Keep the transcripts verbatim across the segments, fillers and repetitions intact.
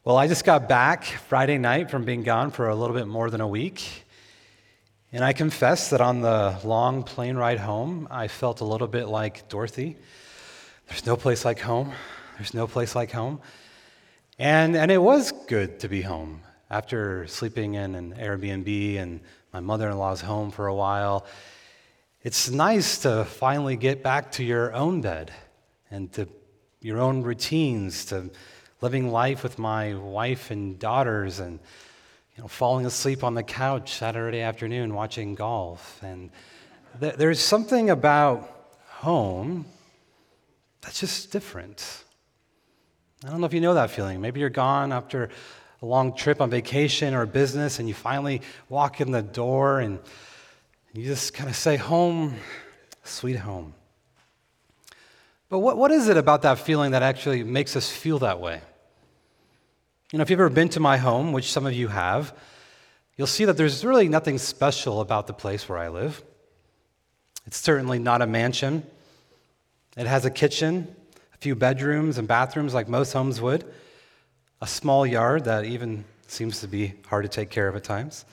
Well, I just got back Friday night from being gone for a little bit more than a week. And I confess that on the long plane ride home, I felt a little bit like Dorothy. There's no place like home. There's no place like home. And, and it was good to be home. After sleeping in an Airbnb and my mother-in-law's home for a while, it's nice to finally get back to your own bed and to your own routines, to living life with my wife and daughters, and you know, falling asleep on the couch Saturday afternoon watching golf. And th- there's something about home that's just different. I don't know if you know that feeling. Maybe you're gone after a long trip on vacation or business, and you finally walk in the door, and you just kind of say, home, sweet home. But what, what is it about that feeling that actually makes us feel that way? You know, if you've ever been to my home, which some of you have, you'll see that there's really nothing special about the place where I live. It's certainly not a mansion. It has a kitchen, a few bedrooms and bathrooms like most homes would, a small yard that even seems to be hard to take care of at times.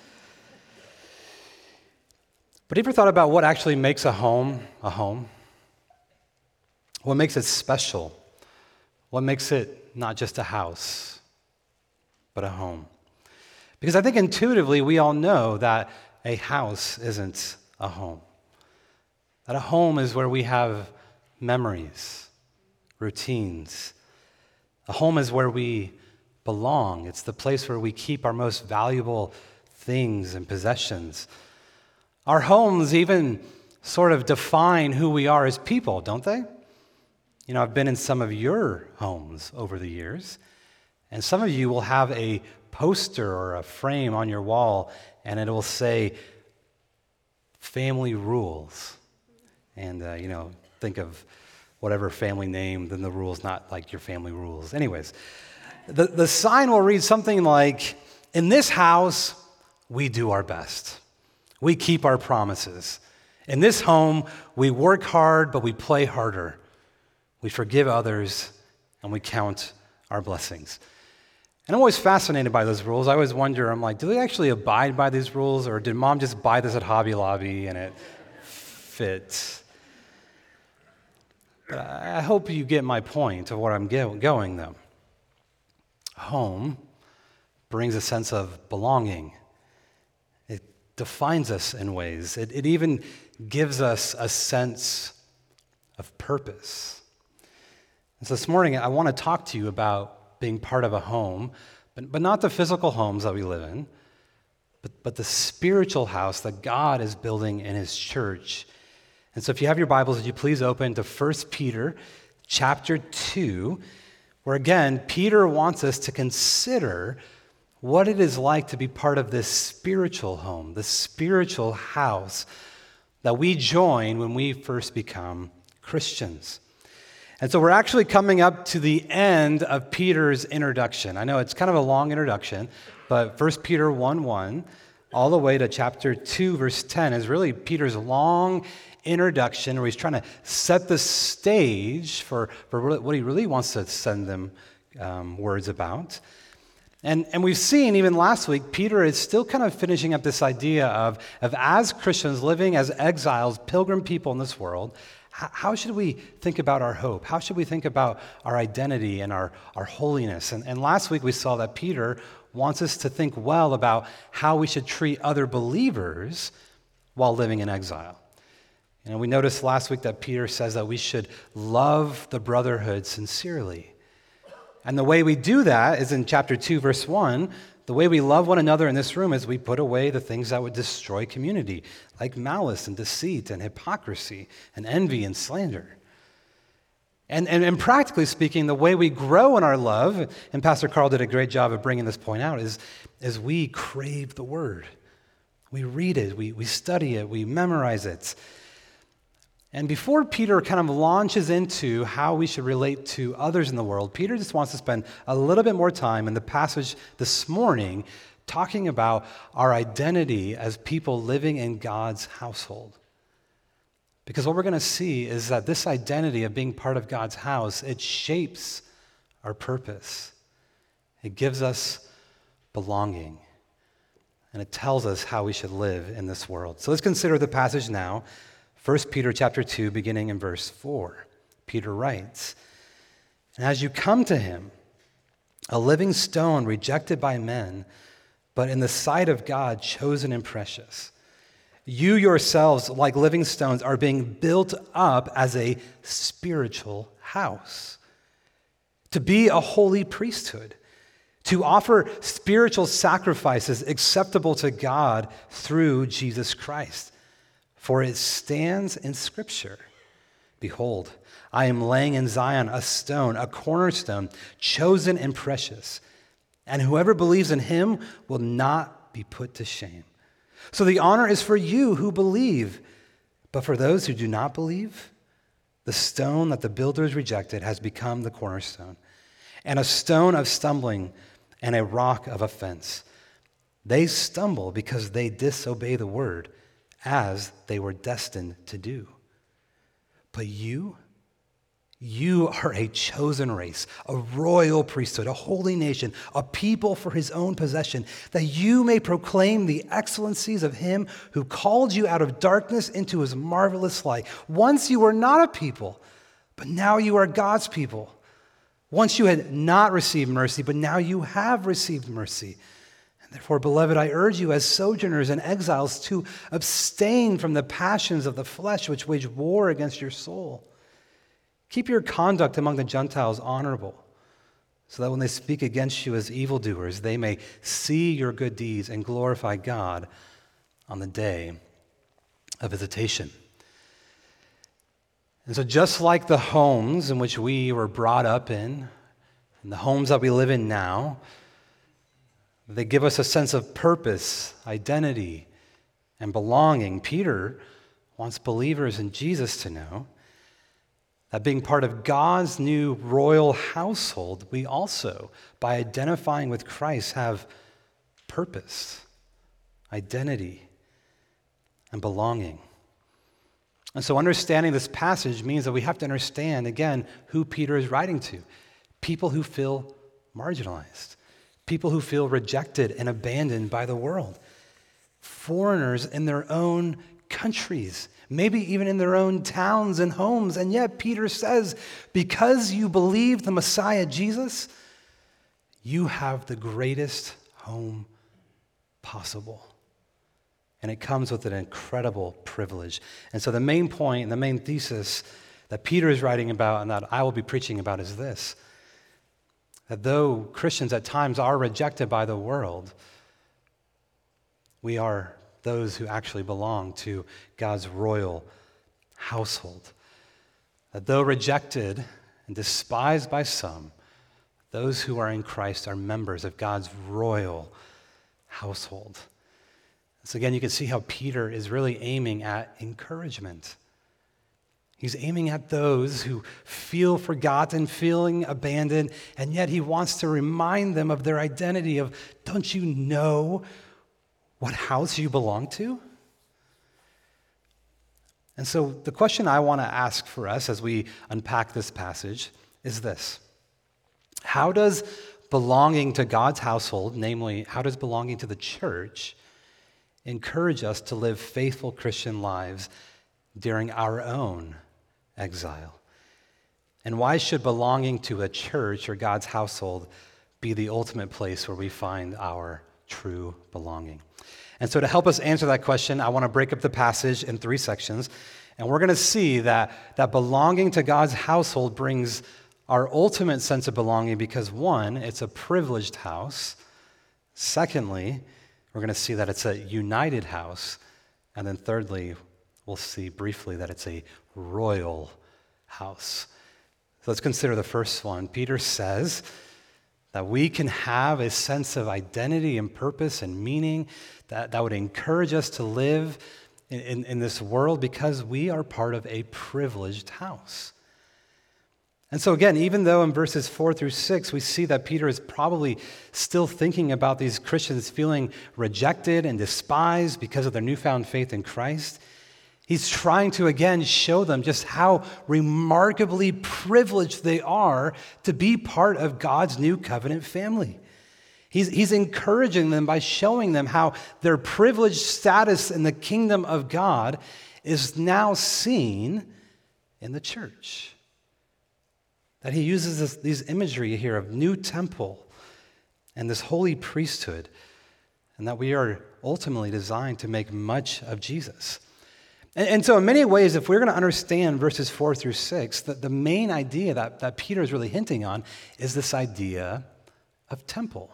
But have you ever thought about what actually makes a home a home? What makes it special? What makes it not just a house, but a home? Because I think intuitively we all know that a house isn't a home. That a home is where we have memories, routines. A home is where we belong. It's the place where we keep our most valuable things and possessions. Our homes even sort of define who we are as people, don't they? You know, I've been in some of your homes over the years, and some of you will have a poster or a frame on your wall, and it will say, family rules. And, uh, you know, think of whatever family name, then the rules, not like your family rules. Anyways, the, the sign will read something like, in this house, we do our best. We keep our promises. In this home, we work hard, but we play harder. We forgive others, and we count our blessings. And I'm always fascinated by those rules. I always wonder, I'm like, do they actually abide by these rules, or did mom just buy this at Hobby Lobby and it fits? But I hope you get my point of where I'm going, though. Home brings a sense of belonging. It defines us in ways. It, it even gives us a sense of purpose. And so this morning, I want to talk to you about being part of a home, but, but not the physical homes that we live in, but, but the spiritual house that God is building in his church. And so if you have your Bibles, would you please open to First Peter chapter two, where again, Peter wants us to consider what it is like to be part of this spiritual home, this spiritual house that we join when we first become Christians. And so we're actually coming up to the end of Peter's introduction. I know it's kind of a long introduction, but First Peter one one all the way to chapter two, verse ten is really Peter's long introduction where he's trying to set the stage for, for what he really wants to send them um, words about. And, and we've seen even last week, Peter is still kind of finishing up this idea of, of as Christians living as exiles, pilgrim people in this world, how should we think about our hope? How should we think about our identity and our, our holiness? And, and last week we saw that Peter wants us to think well about how we should treat other believers while living in exile. And we noticed last week that Peter says that we should love the brotherhood sincerely. And the way we do that is in chapter two, verse one. The way we love one another in this room is we put away the things that would destroy community, like malice and deceit and hypocrisy and envy and slander. And, and, and practically speaking, the way we grow in our love, and Pastor Carl did a great job of bringing this point out, is, is we crave the Word. We read it, we, we study it, we memorize it. And before Peter kind of launches into how we should relate to others in the world, Peter just wants to spend a little bit more time in the passage this morning talking about our identity as people living in God's household. Because what we're going to see is that this identity of being part of God's house, it shapes our purpose. It gives us belonging, and it tells us how we should live in this world. So let's consider the passage now. First Peter chapter two, beginning in verse four. Peter writes, "And as you come to him, a living stone rejected by men, but in the sight of God chosen and precious, you yourselves, like living stones, are being built up as a spiritual house, to be a holy priesthood, to offer spiritual sacrifices acceptable to God through Jesus Christ. For it stands in Scripture, 'Behold, I am laying in Zion a stone, a cornerstone, chosen and precious, and whoever believes in him will not be put to shame.' So the honor is for you who believe, but for those who do not believe, the stone that the builders rejected has become the cornerstone, and a stone of stumbling and a rock of offense. They stumble because they disobey the word, as they were destined to do. But you, you are a chosen race, a royal priesthood, a holy nation, a people for his own possession, that you may proclaim the excellencies of him who called you out of darkness into his marvelous light. Once you were not a people, but now you are God's people. Once you had not received mercy, but now you have received mercy. And therefore, beloved, I urge you as sojourners and exiles to abstain from the passions of the flesh which wage war against your soul. Keep your conduct among the Gentiles honorable, so that when they speak against you as evildoers, they may see your good deeds and glorify God on the day of visitation." And so just like the homes in which we were brought up in, and the homes that we live in now, they give us a sense of purpose, identity, and belonging. Peter wants believers in Jesus to know that being part of God's new royal household, we also, by identifying with Christ, have purpose, identity, and belonging. And so understanding this passage means that we have to understand, again, who Peter is writing to. People who feel marginalized, people who feel rejected and abandoned by the world, foreigners in their own countries, maybe even in their own towns and homes. And yet Peter says, because you believe the Messiah Jesus, you have the greatest home possible. And it comes with an incredible privilege. And so the main point and the main thesis that Peter is writing about and that I will be preaching about is this: that though Christians at times are rejected by the world, we are those who actually belong to God's royal household. That though rejected and despised by some, those who are in Christ are members of God's royal household. So again, you can see how Peter is really aiming at encouragement. He's aiming at those who feel forgotten, feeling abandoned, and yet he wants to remind them of their identity of, don't you know what house you belong to? And so the question I want to ask for us as we unpack this passage is this: how does belonging to God's household, namely, how does belonging to the church, encourage us to live faithful Christian lives during our own exile? And why should belonging to a church or God's household be the ultimate place where we find our true belonging? And so to help us answer that question, I want to break up the passage in three sections. And we're going to see that, that belonging to God's household brings our ultimate sense of belonging because, one, it's a privileged house. Secondly, we're going to see that it's a united house. And then thirdly, we'll see briefly that it's a royal house. So let's consider the first one. Peter says that we can have a sense of identity and purpose and meaning that, that would encourage us to live in, in, in this world because we are part of a privileged house. And so again, even though in verses four through six, we see that Peter is probably still thinking about these Christians feeling rejected and despised because of their newfound faith in Christ, he's trying to again show them just how remarkably privileged they are to be part of God's new covenant family. He's, he's encouraging them by showing them how their privileged status in the kingdom of God is now seen in the church. That he uses this, these imagery here of new temple and this holy priesthood, and that we are ultimately designed to make much of Jesus. And, and so in many ways, if we're going to understand verses four through six, that the main idea that, that Peter is really hinting on is this idea of temple.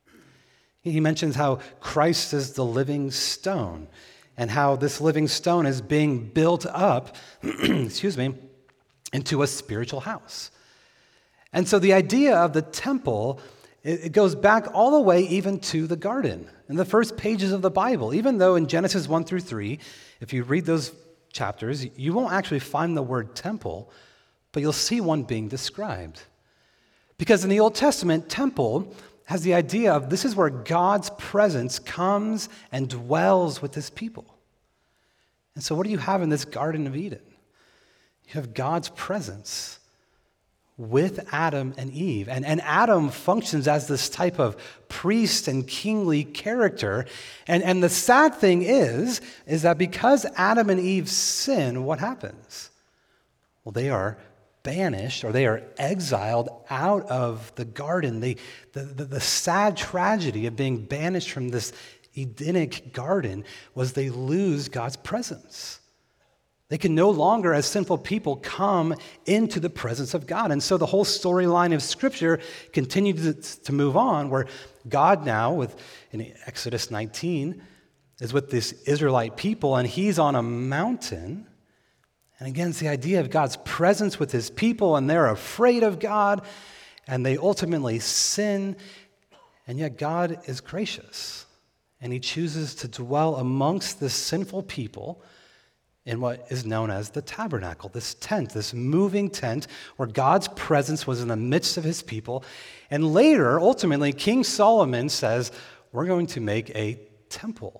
He mentions how Christ is the living stone, and how this living stone is being built up, excuse me, into a spiritual house. And so the idea of the temple, it goes back all the way even to the garden, in the first pages of the Bible. Even though in Genesis one through three, if you read those chapters, you won't actually find the word temple, but you'll see one being described. Because in the Old Testament, temple has the idea of this is where God's presence comes and dwells with his people. And so what do you have in this Garden of Eden? You have God's presence with Adam and Eve. And, and Adam functions as this type of priest and kingly character. And, and the sad thing is, is that because Adam and Eve sin, what happens? Well, they are banished, or they are exiled out of the garden. They, the, the, the sad tragedy of being banished from this Edenic garden was they lose God's presence. They can no longer, as sinful people, come into the presence of God. And so the whole storyline of Scripture continues to, to move on, where God now, with in Exodus nineteen, is with this Israelite people, and he's on a mountain. And again, it's the idea of God's presence with his people, and they're afraid of God, and they ultimately sin, and yet God is gracious, and he chooses to dwell amongst this sinful people in what is known as the tabernacle, this tent, this moving tent where God's presence was in the midst of his people. And later, ultimately, King Solomon says, we're going to make a temple.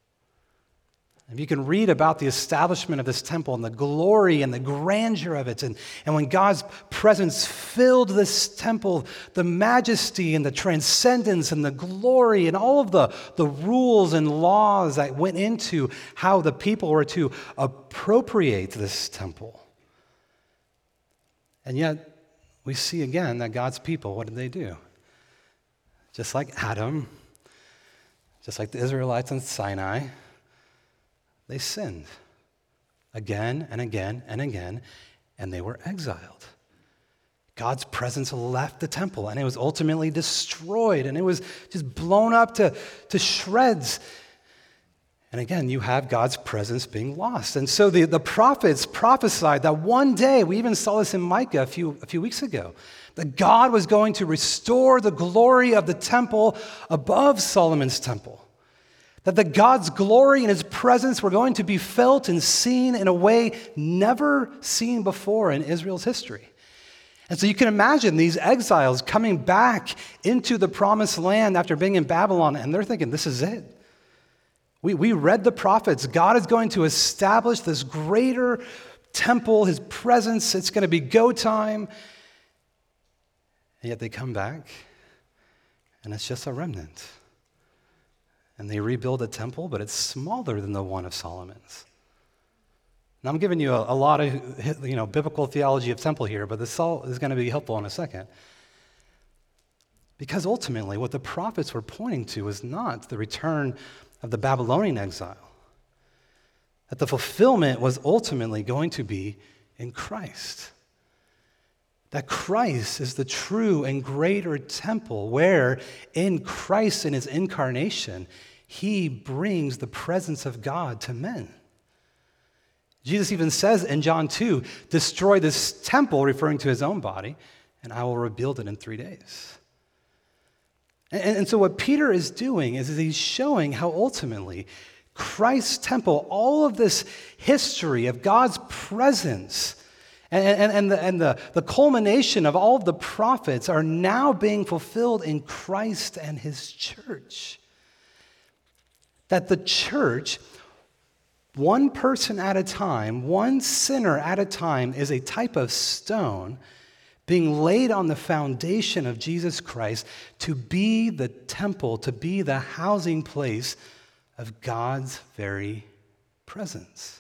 And you can read about the establishment of this temple and the glory and the grandeur of it. And, and when God's presence filled this temple, the majesty and the transcendence and the glory and all of the, the rules and laws that went into how the people were to appropriate this temple. And yet, we see again that God's people, what did they do? Just like Adam, just like the Israelites in Sinai, they sinned again and again and again, and they were exiled. God's presence left the temple, and it was ultimately destroyed, and it was just blown up to, to shreds. And again, you have God's presence being lost. And so the, the prophets prophesied that one day, we even saw this in Micah a few, a few weeks ago, that God was going to restore the glory of the temple above Solomon's temple. That the God's glory and his presence were going to be felt and seen in a way never seen before in Israel's history. And so you can imagine these exiles coming back into the promised land after being in Babylon, and they're thinking, this is it. We, we read the prophets. God is going to establish this greater temple, his presence. It's going to be go time. And yet they come back, and it's just a remnant. And they rebuild a temple, but it's smaller than the one of Solomon's. Now, I'm giving you a, a lot of you know, biblical theology of temple here, but this all is going to be helpful in a second. Because ultimately, what the prophets were pointing to was not the return of the Babylonian exile. That the fulfillment was ultimately going to be in Christ. That Christ is the true and greater temple where in Christ, in his incarnation, he brings the presence of God to men. Jesus even says in John two, destroy this temple, referring to his own body, and I will rebuild it in three days. And, and so what Peter is doing is he's showing how ultimately Christ's temple, all of this history of God's presence, And, and, and, the, and the, the culmination of all of the prophets are now being fulfilled in Christ and his church. That the church, one person at a time, one sinner at a time, is a type of stone being laid on the foundation of Jesus Christ to be the temple, to be the housing place of God's very presence.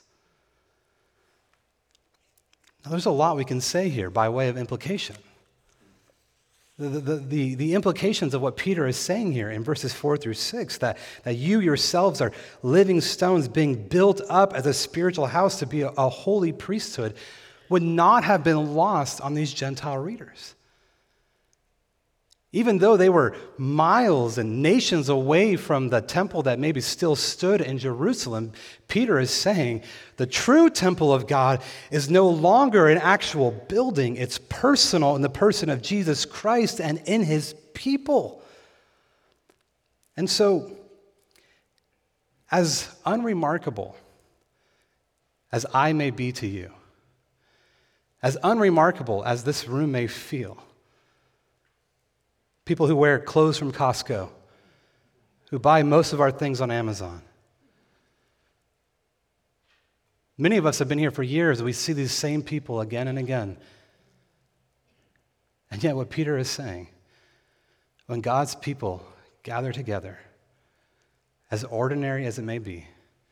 Now, there's a lot we can say here by way of implication. The, the, the, the implications of what Peter is saying here in verses four through six, that, that you yourselves are living stones being built up as a spiritual house to be a, a holy priesthood, would not have been lost on these Gentile readers. Even though they were miles and nations away from the temple that maybe still stood in Jerusalem, Peter is saying the true temple of God is no longer an actual building. It's personal in the person of Jesus Christ and in his people. And so, as unremarkable as I may be to you, as unremarkable as this room may feel, people who wear clothes from Costco, who buy most of our things on Amazon. Many of us have been here for years. We see these same people again and again. And yet what Peter is saying, when God's people gather together, as ordinary as it may be,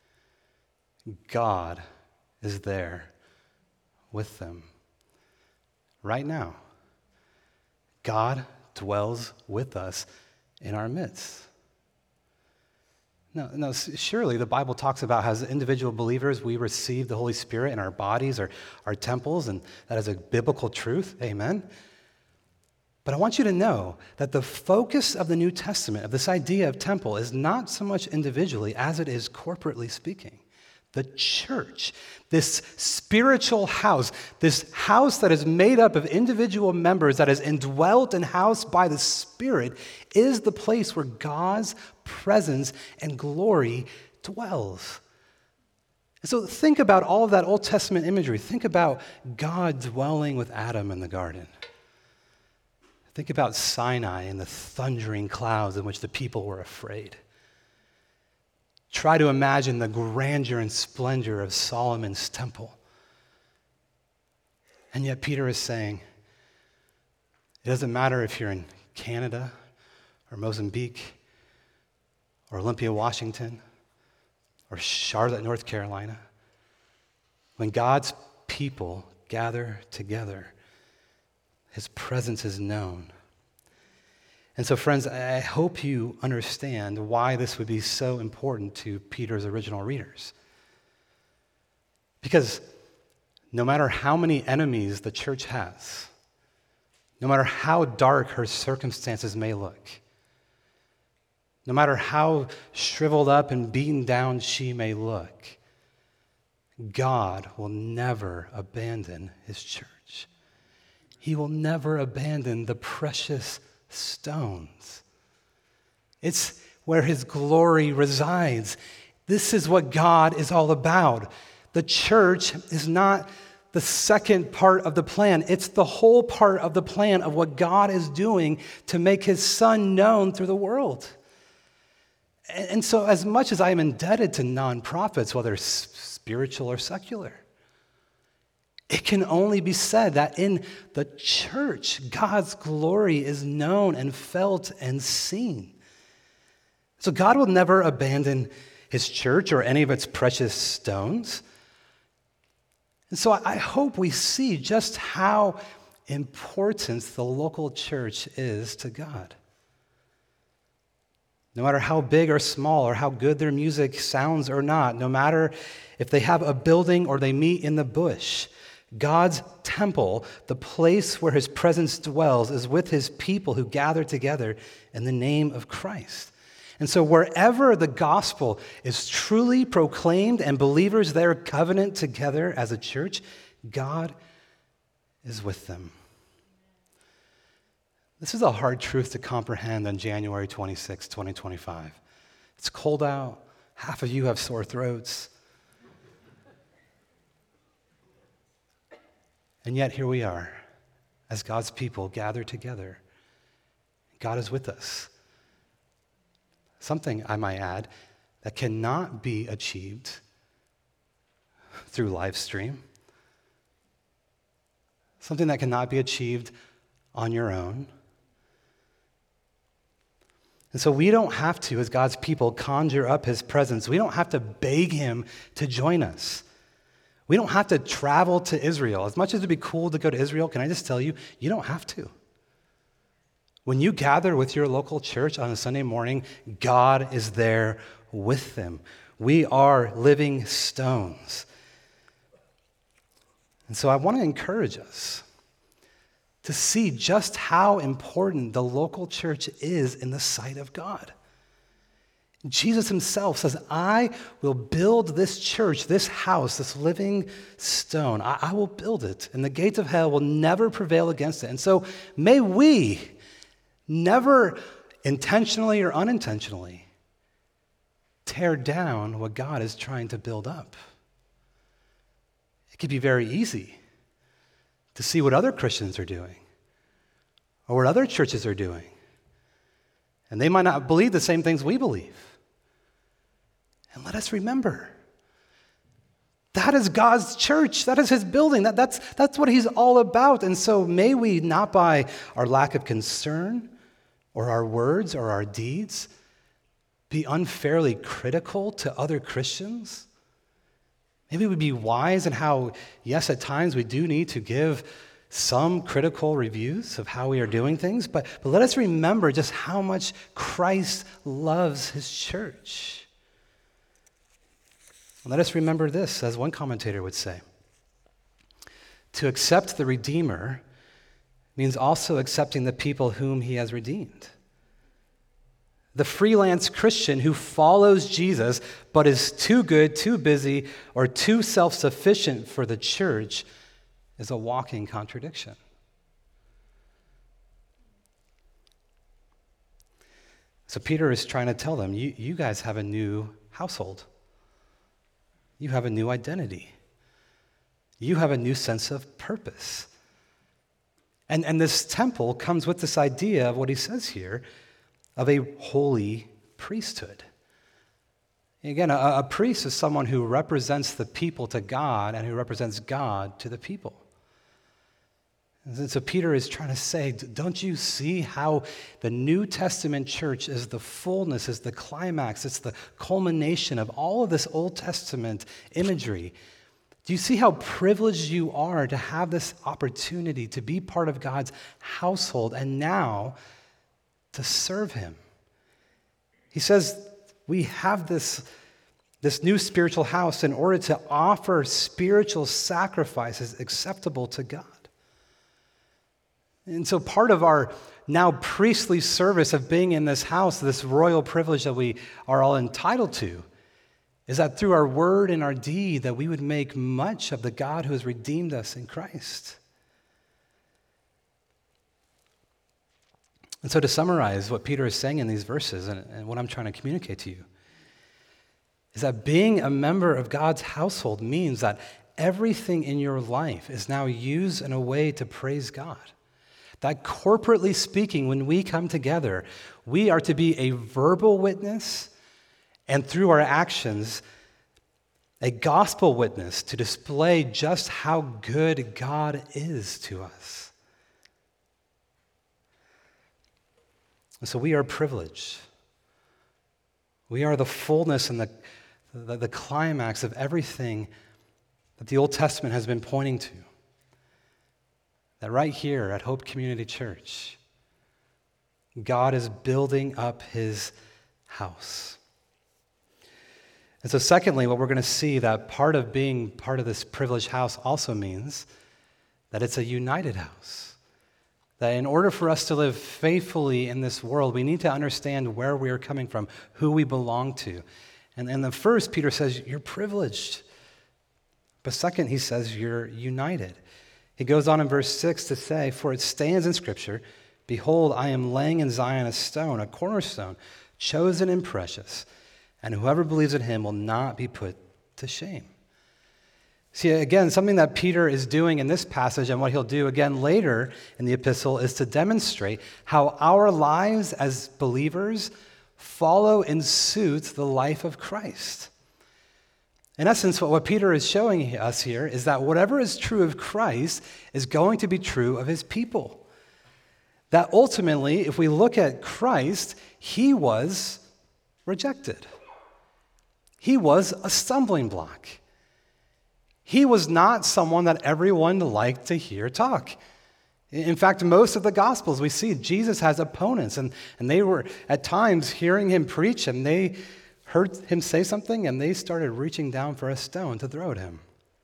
God is there with them. Right now, God dwells with us in our midst. No, no, surely the Bible talks about how as individual believers we receive the Holy Spirit in our bodies or our temples, and that is a biblical truth. Amen. But I want you to know that the focus of the New Testament, of this idea of temple, is not so much individually as it is corporately speaking. The church, this spiritual house, this house that is made up of individual members, that is indwelt and housed by the Spirit, is the place where God's presence and glory dwells. And so think about all of that Old Testament imagery. Think about God dwelling with Adam in the garden. Think about Sinai and the thundering clouds in which the people were afraid. Try to imagine the grandeur and splendor of Solomon's temple. And yet Peter is saying, it doesn't matter if you're in Canada or Mozambique or Olympia, Washington or Charlotte, North Carolina. When God's people gather together, his presence is known. And so, friends, I hope you understand why this would be so important to Peter's original readers. Because no matter how many enemies the church has, no matter how dark her circumstances may look, no matter how shriveled up and beaten down she may look, God will never abandon his church. He will never abandon the precious stones. It's where his glory resides. This is what God is all about. The church is not the second part of the plan. It's the whole part of the plan of what God is doing to make his Son known through the world. And so as much as I am indebted to nonprofits, whether spiritual or secular, it can only be said that in the church, God's glory is known and felt and seen. So God will never abandon his church or any of its precious stones. And so I hope we see just how important the local church is to God. No matter how big or small or how good their music sounds or not, no matter if they have a building or they meet in the bush, God's temple, the place where his presence dwells, is with his people who gather together in the name of Christ. And so wherever the gospel is truly proclaimed and believers there covenant together as a church, God is with them. This is a hard truth to comprehend on January twenty-sixth, twenty twenty-five. It's cold out. Half of you have sore throats. And yet here we are, as God's people gather together. God is with us. Something, I might add, that cannot be achieved through live stream. something that cannot be achieved on your own. And so we don't have to, as God's people, conjure up his presence. We don't have to beg him to join us. We don't have to travel to Israel. As much as it'd be cool to go to Israel, can I just tell you, you don't have to. When you gather with your local church on a Sunday morning, God is there with them. We are living stones. And so I want to encourage us to see just how important the local church is in the sight of God. Jesus himself says, I will build this church, this house, this living stone. I, I will build it, and the gates of hell will never prevail against it. And so may we never intentionally or unintentionally tear down what God is trying to build up. It could be very easy to see what other Christians are doing or what other churches are doing. And they might not believe the same things we believe. And let us remember, that is God's church. That is his building. That, that's, that's what he's all about. And so may we, not by our lack of concern or our words or our deeds, be unfairly critical to other Christians. Maybe we'd be wise in how, yes, at times we do need to give some critical reviews of how we are doing things, but, but let us remember just how much Christ loves his church. Let us remember this, as one commentator would say. To accept the Redeemer means also accepting the people whom he has redeemed. The freelance Christian who follows Jesus but is too good, too busy, or too self-sufficient for the church is a walking contradiction. So Peter is trying to tell them, you, you guys have a new household. You have a new identity. You have a new sense of purpose. And, and this temple comes with this idea of what he says here, of a holy priesthood. Again, a, a priest is someone who represents the people to God and who represents God to the people. And so Peter is trying to say, don't you see how the New Testament church is the fullness, is the climax, it's the culmination of all of this Old Testament imagery? Do you see how privileged you are to have this opportunity to be part of God's household and now to serve him? He says we have this, this new spiritual house in order to offer spiritual sacrifices acceptable to God. And so part of our now priestly service of being in this house, this royal privilege that we are all entitled to, is that through our word and our deed that we would make much of the God who has redeemed us in Christ. And so to summarize what Peter is saying in these verses and, and what I'm trying to communicate to you is that being a member of God's household means that everything in your life is now used in a way to praise God. That corporately speaking, when we come together, we are to be a verbal witness and through our actions, a gospel witness to display just how good God is to us. And so we are privileged. We are the fullness and the, the, the climax of everything that the Old Testament has been pointing to. That right here at Hope Community Church, God is building up his house. And so secondly, what we're going to see that part of being part of this privileged house also means that it's a united house. That in order for us to live faithfully in this world, we need to understand where we are coming from, who we belong to. And, and the first, Peter says, you're privileged. But second, he says, you're united. He goes on in verse six to say, for it stands in Scripture, behold, I am laying in Zion a stone, a cornerstone, chosen and precious, and whoever believes in him will not be put to shame. See, again, something that Peter is doing in this passage and what he'll do again later in the epistle is to demonstrate how our lives as believers follow in suit the life of Christ. In essence, what, what Peter is showing us here is that whatever is true of Christ is going to be true of his people. That ultimately, if we look at Christ, he was rejected. He was a stumbling block. He was not someone that everyone liked to hear talk. In fact, most of the Gospels we see Jesus has opponents, and, and they were at times hearing him preach, and they heard him say something, and they started reaching down for a stone to throw at him.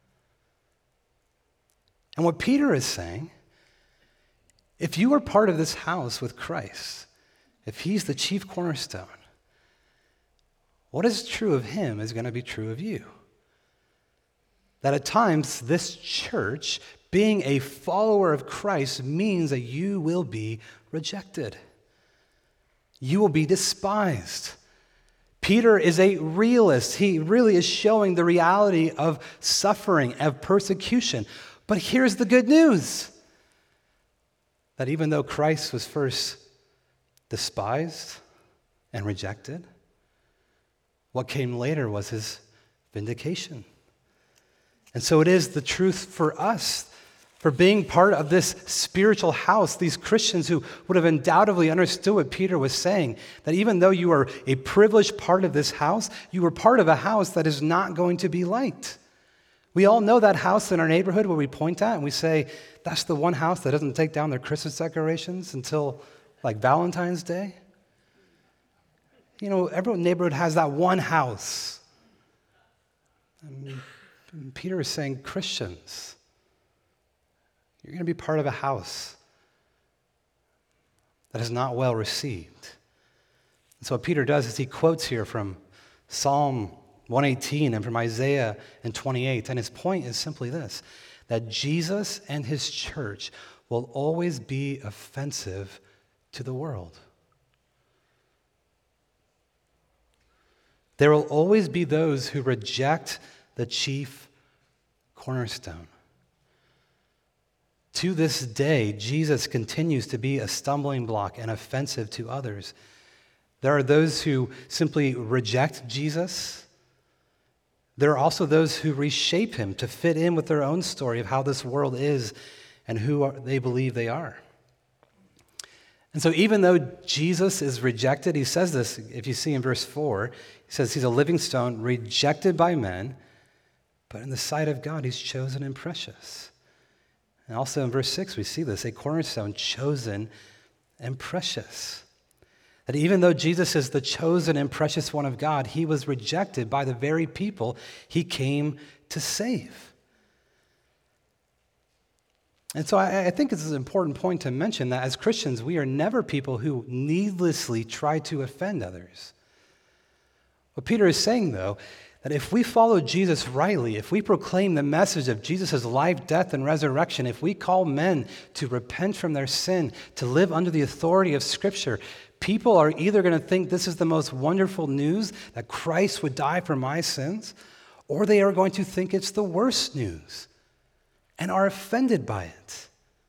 And what Peter is saying, if you are part of this house with Christ, if he's the chief cornerstone, what is true of him is going to be true of you. That at times, this church, being a follower of Christ, means that you will be rejected. You will be despised. Peter is a realist. He really is showing the reality of suffering, of persecution. But here's the good news, that even though Christ was first despised and rejected, what came later was his vindication. And so it is the truth for us, for being part of this spiritual house, these Christians who would have undoubtedly understood what Peter was saying, that even though you are a privileged part of this house, you are part of a house that is not going to be liked. We all know that house in our neighborhood where we point at and we say, that's the one house that doesn't take down their Christmas decorations until like Valentine's Day. You know, every neighborhood has that one house. And Peter is saying, Christians, you're going to be part of a house that is not well received. And so what Peter does is he quotes here from Psalm one eighteen and from Isaiah and twenty-eight. And his point is simply this, that Jesus and his church will always be offensive to the world. There will always be those who reject the chief cornerstone. To this day, Jesus continues to be a stumbling block and offensive to others. There are those who simply reject Jesus. There are also those who reshape him to fit in with their own story of how this world is and who are, they believe they are. And so even though Jesus is rejected, he says this, if you see in verse four, he says he's a living stone rejected by men, but in the sight of God, he's chosen and precious. And also in verse six, we see this, a cornerstone chosen and precious. That even though Jesus is the chosen and precious one of God, he was rejected by the very people he came to save. And so I, I think it's an important point to mention that as Christians, we are never people who needlessly try to offend others. What Peter is saying, though, that if we follow Jesus rightly, if we proclaim the message of Jesus' life, death, and resurrection, if we call men to repent from their sin, to live under the authority of Scripture, people are either going to think this is the most wonderful news, that Christ would die for my sins, or they are going to think it's the worst news and are offended by it.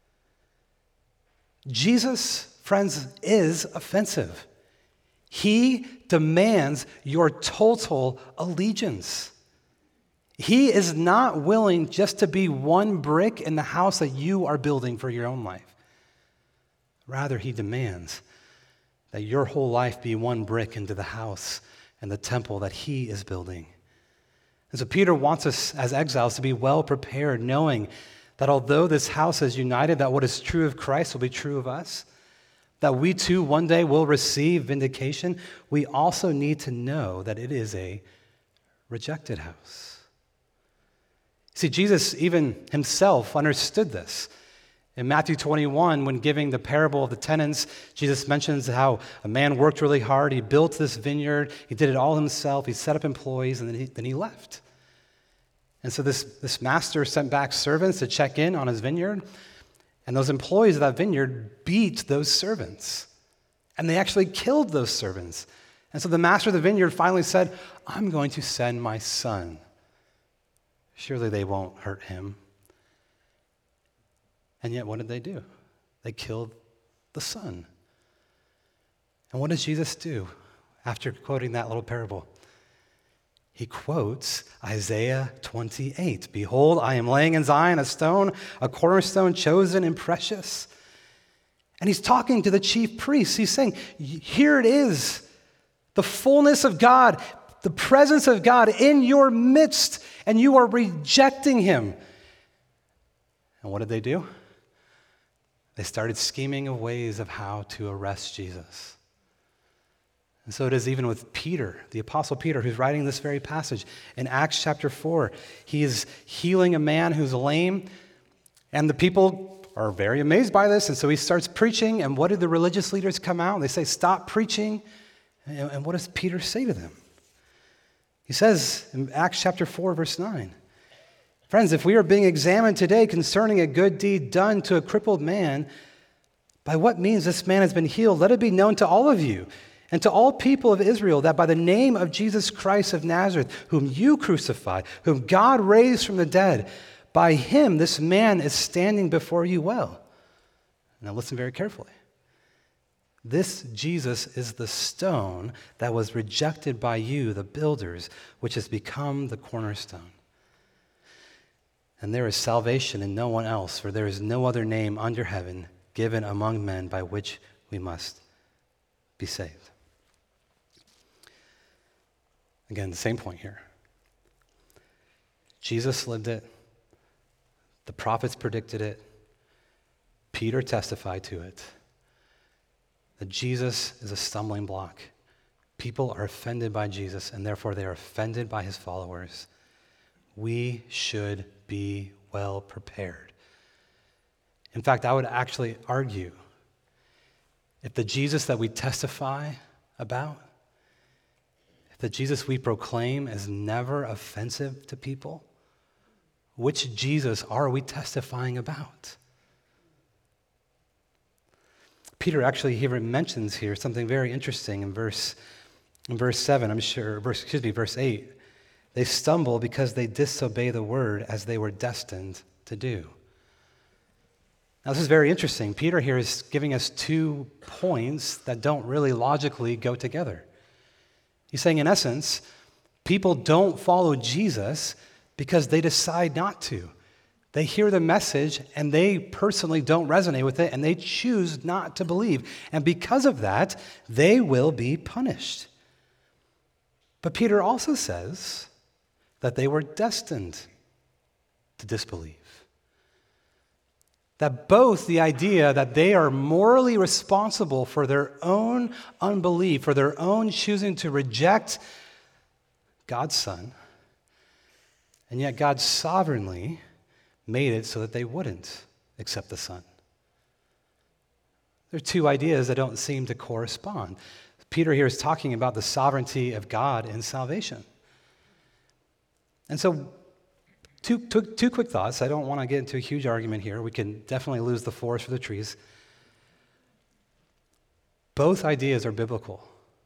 Jesus, friends, is offensive. He demands your total allegiance. He is not willing just to be one brick in the house that you are building for your own life. Rather, he demands that your whole life be one brick into the house and the temple that he is building. And so Peter wants us as exiles to be well prepared, knowing that although this house is united, that what is true of Christ will be true of us, that we too one day will receive vindication. We also need to know that it is a rejected house. See, Jesus even himself understood this. In Matthew twenty-one, when giving the parable of the tenants, Jesus mentions how a man worked really hard. He built this vineyard. He did it all himself. He set up employees, and then he, then he left. And so this, this master sent back servants to check in on his vineyard, and those employees of that vineyard beat those servants. And they actually killed those servants. And so the master of the vineyard finally said, I'm going to send my son. Surely they won't hurt him. And yet, what did they do? They killed the son. And what does Jesus do after quoting that little parable? He quotes Isaiah twenty-eight. Behold, I am laying in Zion a stone, a cornerstone chosen and precious. And he's talking to the chief priests. He's saying, here it is, the fullness of God, the presence of God in your midst, and you are rejecting him. And what did they do? They started scheming of ways of how to arrest Jesus. And so it is even with Peter, the Apostle Peter, who's writing this very passage. In Acts chapter four, he is healing a man who's lame, and the people are very amazed by this, and so he starts preaching, and what do the religious leaders come out? They say, stop preaching, and what does Peter say to them? He says in Acts chapter four, verse nine, friends, if we are being examined today concerning a good deed done to a crippled man, by what means this man has been healed, let it be known to all of you and to all people of Israel that by the name of Jesus Christ of Nazareth, whom you crucified, whom God raised from the dead, by him this man is standing before you well. Now listen very carefully. This Jesus is the stone that was rejected by you, the builders, which has become the cornerstone. And there is salvation in no one else, for there is no other name under heaven given among men by which we must be saved. Again, the same point here. Jesus lived it. The prophets predicted it. Peter testified to it. That Jesus is a stumbling block. People are offended by Jesus, and therefore they are offended by his followers. We should be well prepared. In fact, I would actually argue if the Jesus that we testify about, if the Jesus we proclaim is never offensive to people, which Jesus are we testifying about? Peter actually here mentions here something very interesting in verse in verse seven, I'm sure, verse, excuse me, verse eight. They stumble because they disobey the word as they were destined to do. Now this is very interesting. Peter here is giving us two points that don't really logically go together. He's saying in essence, people don't follow Jesus because they decide not to. They hear the message and they personally don't resonate with it and they choose not to believe. And because of that, they will be punished. But Peter also says that they were destined to disbelieve. That both the idea that they are morally responsible for their own unbelief, for their own choosing to reject God's Son, and yet God sovereignly made it so that they wouldn't accept the Son. There are two ideas that don't seem to correspond. Peter here is talking about the sovereignty of God in salvation. And so, two, two, two quick thoughts. I don't want to get into a huge argument here. We can definitely lose the forest for the trees. Both ideas are biblical.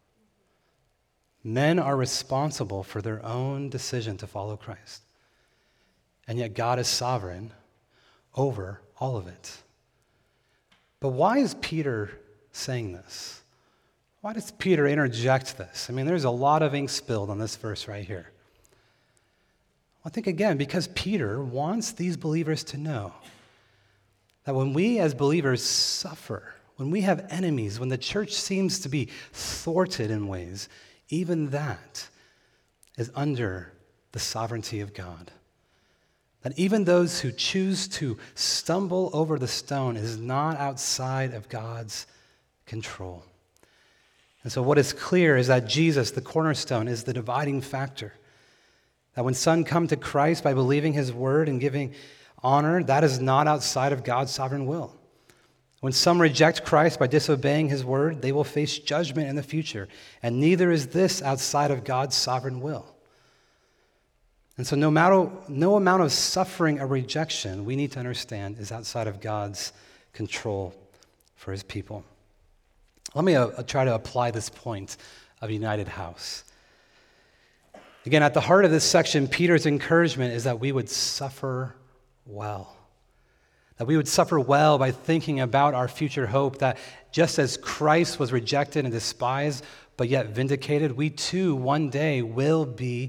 Men are responsible for their own decision to follow Christ. And yet God is sovereign over all of it. But why is Peter saying this? Why does Peter interject this? I mean, there's a lot of ink spilled on this verse right here. I think, again, because Peter wants these believers to know that when we as believers suffer, when we have enemies, when the church seems to be thwarted in ways, even that is under the sovereignty of God. That even those who choose to stumble over the stone is not outside of God's control. And so what is clear is that Jesus, the cornerstone, is the dividing factor. That when some come to Christ by believing his word and giving honor, that is not outside of God's sovereign will. When some reject Christ by disobeying his word, they will face judgment in the future. And neither is this outside of God's sovereign will. And so no matter, no amount of suffering or rejection, we need to understand, is outside of God's control for his people. Let me uh, try to apply this point of United House. Again, at the heart of this section, Peter's encouragement is that we would suffer well. That we would suffer well by thinking about our future hope, that just as Christ was rejected and despised, but yet vindicated, we too one day will be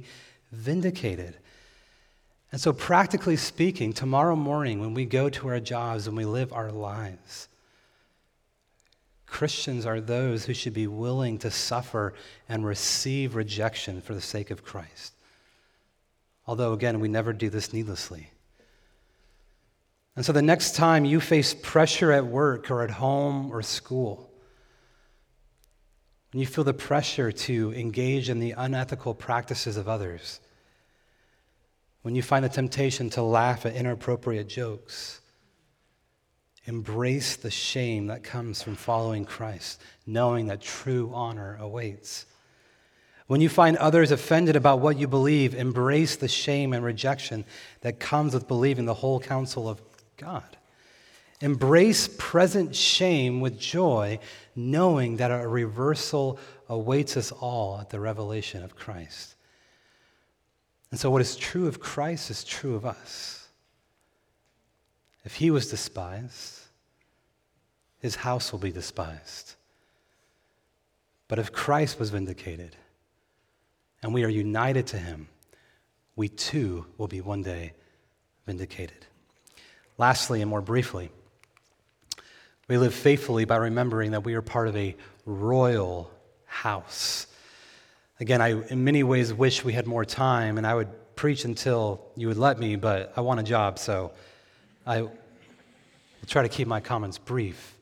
vindicated. And so practically speaking, tomorrow morning when we go to our jobs and we live our lives, Christians are those who should be willing to suffer and receive rejection for the sake of Christ. Although, again, we never do this needlessly. And so the next time you face pressure at work or at home or school, when you feel the pressure to engage in the unethical practices of others, when you find the temptation to laugh at inappropriate jokes, embrace the shame that comes from following Christ, knowing that true honor awaits. When you find others offended about what you believe, embrace the shame and rejection that comes with believing the whole counsel of God. Embrace present shame with joy, knowing that a reversal awaits us all at the revelation of Christ. And so what is true of Christ is true of us. If he was despised, his house will be despised. But if Christ was vindicated, and we are united to him, we too will be one day vindicated. Lastly, and more briefly, we live faithfully by remembering that we are part of a royal house. Again, I in many ways wish we had more time, and I would preach until you would let me, but I want a job, so I will try to keep my comments brief.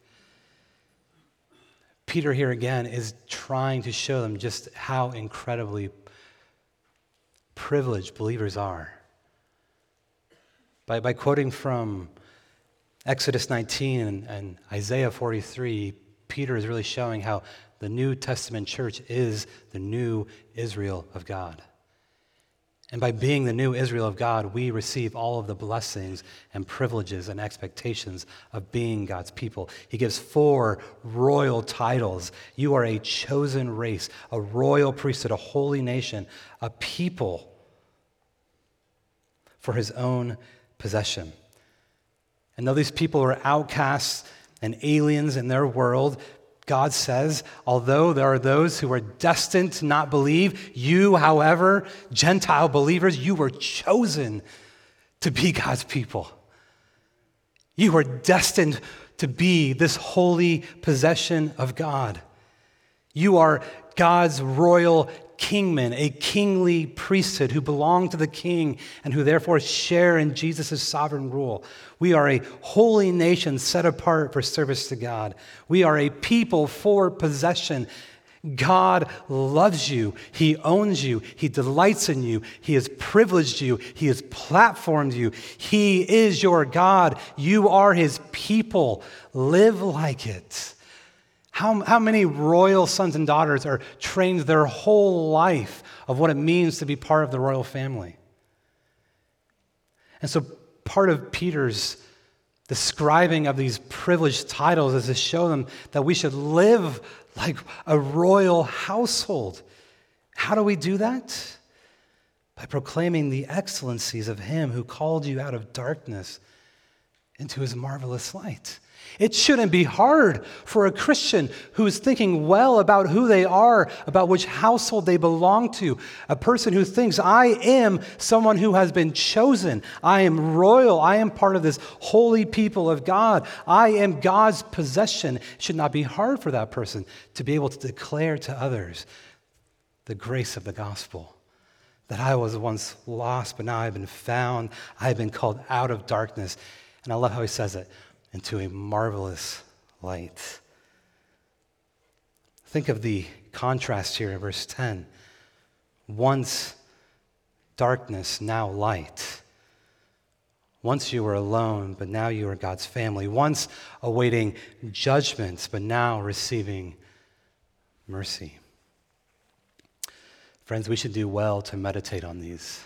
Peter here again is trying to show them just how incredibly privileged believers are. By, by quoting from Exodus nineteen and, and Isaiah forty-three, Peter is really showing how the New Testament church is the new Israel of God. And by being the new Israel of God, we receive all of the blessings and privileges and expectations of being God's people. He gives four royal titles. You are a chosen race, a royal priesthood, a holy nation, a people for his own possession. And though these people are outcasts and aliens in their world, God says, although there are those who are destined to not believe, you, however, Gentile believers, you were chosen to be God's people. You are destined to be this holy possession of God. You are God's royal kingmen, a kingly priesthood who belong to the king and who therefore share in Jesus' sovereign rule. We are a holy nation set apart for service to God. We are a people for possession. God loves you. He owns you. He delights in you. He has privileged you. He has platformed you. He is your God. You are his people. Live like it. How, how many royal sons and daughters are trained their whole life of what it means to be part of the royal family? And so part of Peter's describing of these privileged titles is to show them that we should live like a royal household. How do we do that? By proclaiming the excellencies of him who called you out of darkness into his marvelous light. It shouldn't be hard for a Christian who is thinking well about who they are, about which household they belong to, a person who thinks, I am someone who has been chosen. I am royal. I am part of this holy people of God. I am God's possession. It should not be hard for that person to be able to declare to others the grace of the gospel, that I was once lost, but now I've been found. I've been called out of darkness. And I love how he says it, into a marvelous light. Think of the contrast here in verse ten. Once darkness, now light. Once you were alone, but now you are God's family. Once awaiting judgments, but now receiving mercy. Friends, we should do well to meditate on these.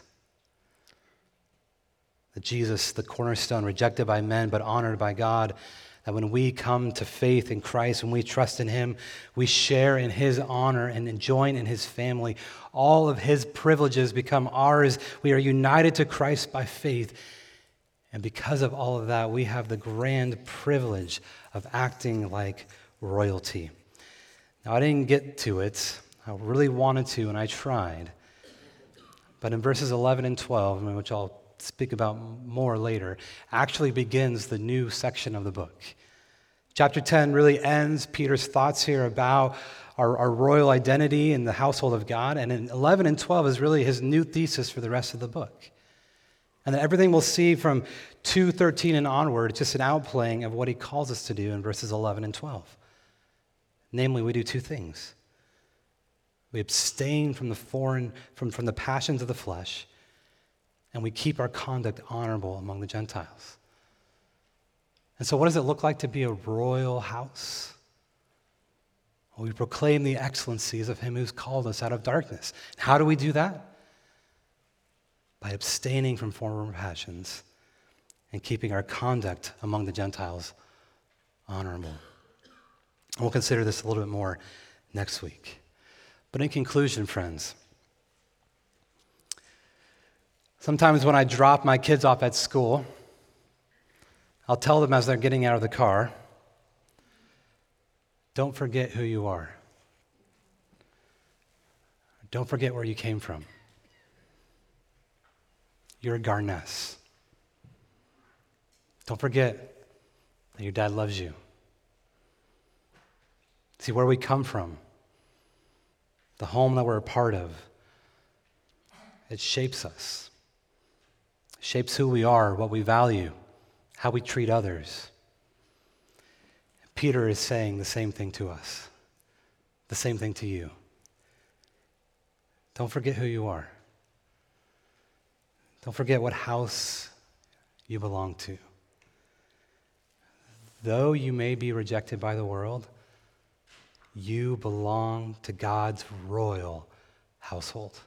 That Jesus, the cornerstone, rejected by men but honored by God, that when we come to faith in Christ, when we trust in him, we share in his honor and join in his family. All of his privileges become ours. We are united to Christ by faith. And because of all of that, we have the grand privilege of acting like royalty. Now, I didn't get to it. I really wanted to, and I tried. But in verses eleven and twelve, which I'll speak about more later, actually begins the new section of the book. Chapter ten really ends Peter's thoughts here about our, our royal identity in the household of God, and in eleven and twelve is really his new thesis for the rest of the book. And then everything we'll see from two thirteen and onward is just an outplaying of what he calls us to do in verses eleven and twelve. Namely, we do two things. We abstain from the foreign, from, from the passions of the flesh, and we keep our conduct honorable among the Gentiles. And so what does it look like to be a royal house? Well, we proclaim the excellencies of him who's called us out of darkness. How do we do that? By abstaining from former passions and keeping our conduct among the Gentiles honorable. And we'll consider this a little bit more next week. But in conclusion, friends, sometimes when I drop my kids off at school, I'll tell them as they're getting out of the car, don't forget who you are. Don't forget where you came from. You're a Garness. Don't forget that your dad loves you. See, where we come from, the home that we're a part of, it shapes us. It shapes who we are, what we value, how we treat others. Peter is saying the same thing to us, the same thing to you. Don't forget who you are. Don't forget what house you belong to. Though you may be rejected by the world, you belong to God's royal household.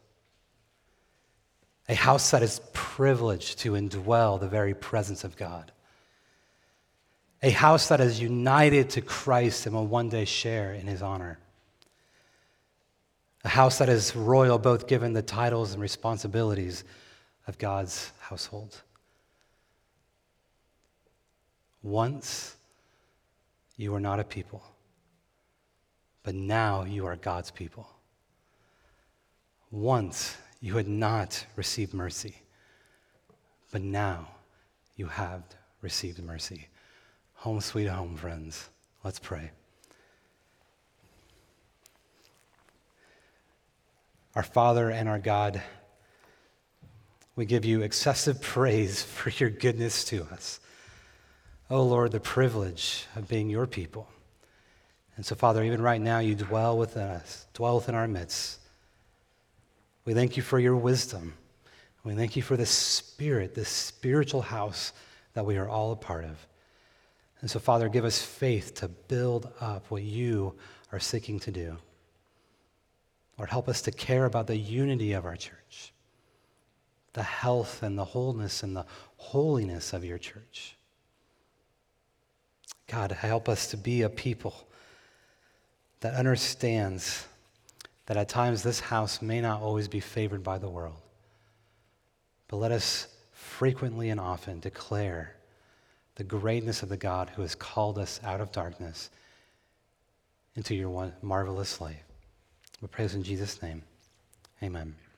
A house that is privileged to indwell the very presence of God. A house that is united to Christ and will one day share in his honor. A house that is royal, both given the titles and responsibilities of God's household. Once you were not a people, but now you are God's people. Once you had not received mercy, but now you have received mercy. Home sweet home, friends. Let's pray. Our Father and our God, we give you excessive praise for your goodness to us. Oh Lord, the privilege of being your people. And so, Father, even right now, you dwell within us, dwell within our midst. We thank you for your wisdom. We thank you for the Spirit, this spiritual house that we are all a part of. And so, Father, give us faith to build up what you are seeking to do. Lord, help us to care about the unity of our church, the health and the wholeness and the holiness of your church. God, help us to be a people that understands that at times this house may not always be favored by the world. But let us frequently and often declare the greatness of the God who has called us out of darkness into your one marvelous light. We praise in Jesus' name. Amen.